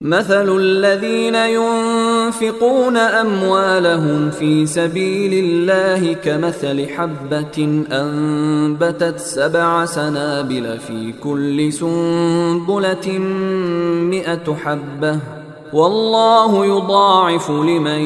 مثل الذين ينفقون أموالهم في سبيل الله كمثل حبة أنبتت 7 سنابل في كل سنبلة 100 حبة والله يضاعف لمن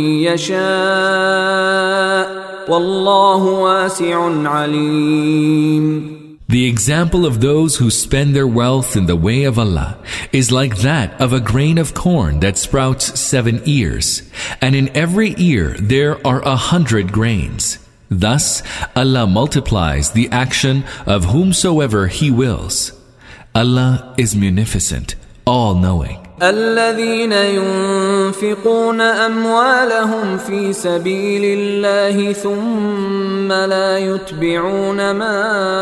يشاء والله واسع عليم. The example of those who spend their wealth in the way of Allah is like that of a grain of corn that sprouts 7 ears, and in every ear there are 100 grains. Thus, Allah multiplies the action of whomsoever He wills. Allah is munificent, all-knowing. الذين ينفقون أموالهم في سبيل الله ثم لا يتبعون ما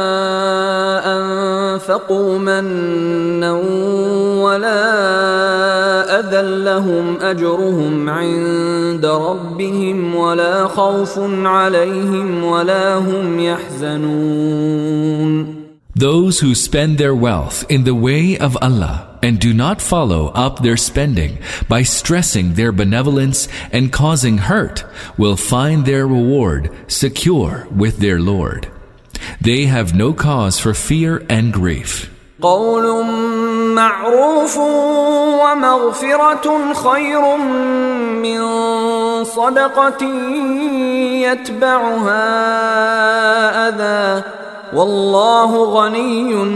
أنفقوا منا ولا أذى لهم أجرهم عند ربهم ولا خوف عليهم ولا هم يحزنون. Those who spend their wealth in the way of Allah and do not follow up their spending by stressing their benevolence and causing hurt will find their reward secure with their Lord. They have no cause for fear and grief. قول معروف ومغفرة خير من صدقة يتبعها أذى والله غني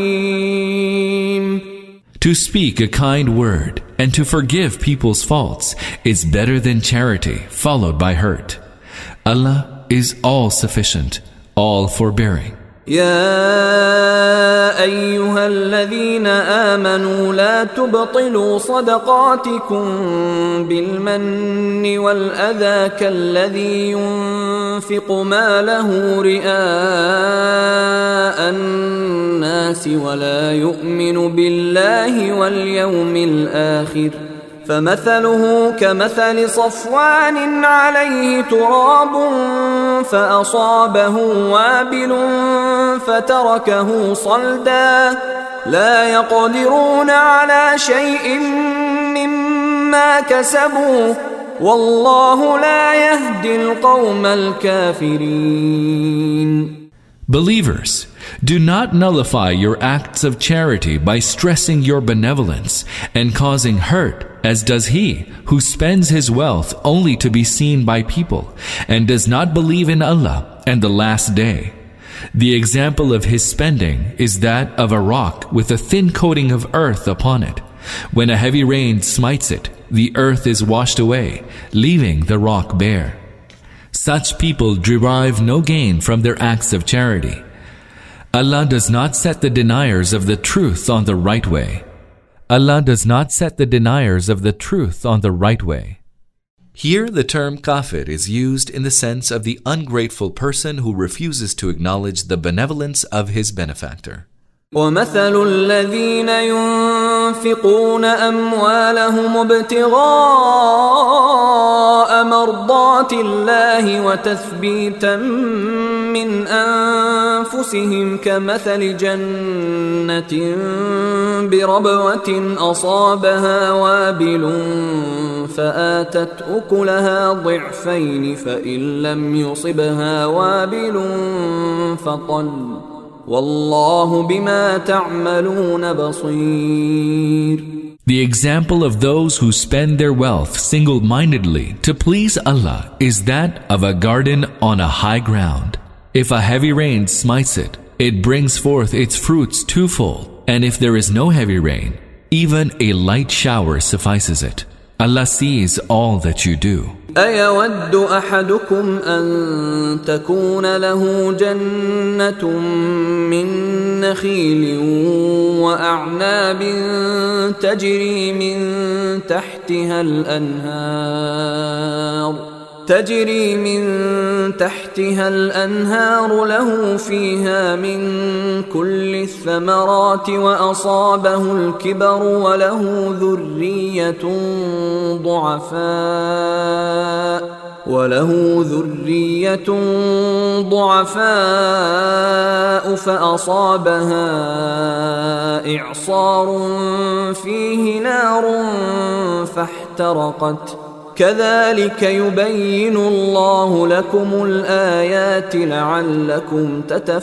حليم. To speak a kind word and to forgive people's faults is better than charity followed by hurt. Allah is all sufficient, all forbearing. يا أيها الذين آمنوا لا تبطلوا صدقاتكم بالمن والأذى كالذي ينفق ماله رئاء الناس ولا يؤمن بالله واليوم الآخر فمثله كمثل صفوان عليه تراب فأصابه وابل فتركه صلدا لا يقدرون على شيء مما كسبوا والله لا يهدي القوم الكافرين. Believers, do not nullify your acts of charity by stressing your benevolence and causing hurt, as does he who spends his wealth only to be seen by people and does not believe in Allah and the last day. The example of his spending is that of a rock with a thin coating of earth upon it. When a heavy rain smites it, the earth is washed away, leaving the rock bare. Such people derive no gain from their acts of charity. Allah does not set the deniers of the truth on the right way. Allah does not set the deniers of the truth on the right way. Here the term kafir is used in the sense of the ungrateful person who refuses to acknowledge the benevolence of his benefactor. ومثل الذين ينفقون أموالهم ابتغاء مرضات الله وتثبيتا من أنفسهم كمثل جنة بربوة أصابها وابل فآتت أكلها ضعفين فإن لم يصبها وابل فطل والله بما تعملون بصير. The example of those who spend their wealth single-mindedly to please Allah is that of a garden on a high ground. If a heavy rain smites it, it brings forth its fruits twofold, and if there is no heavy rain, even a light shower suffices it. Allah sees all that you do. أيود أحدكم أن تكون له جنة من نخيل وأعناب تجري من تحتها الأنهار له فيها من كل الثمرات وأصابه الكبر وله ذرية ضعفاء وله ذرية ضعفاء فأصابها إعصار فيه نار فاحترقت كذلك يبين الله لكم الآيات لعلكم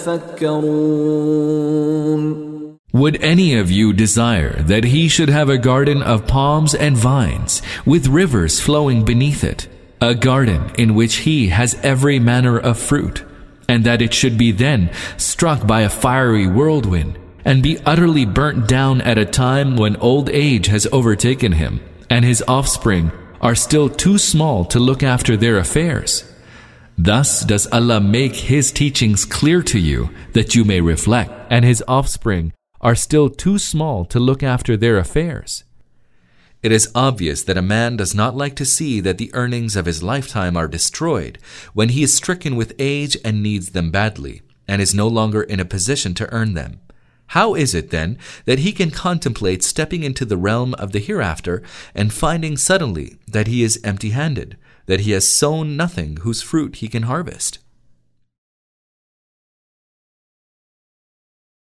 تتفكرون. Would any of you desire that he should have a garden of palms and vines, with rivers flowing beneath it, a garden in which he has every manner of fruit, and that it should be then struck by a fiery whirlwind, and be utterly burnt down at a time when old age has overtaken him, and his offspring are still too small to look after their affairs? Thus does Allah make his teachings clear to you, that you may reflect, and his offspring are still too small to look after their affairs. It is obvious that a man does not like to see that the earnings of his lifetime are destroyed when he is stricken with age and needs them badly, and is no longer in a position to earn them. How is it then that he can contemplate stepping into the realm of the hereafter and finding suddenly that he is empty-handed, that he has sown nothing whose fruit he can harvest?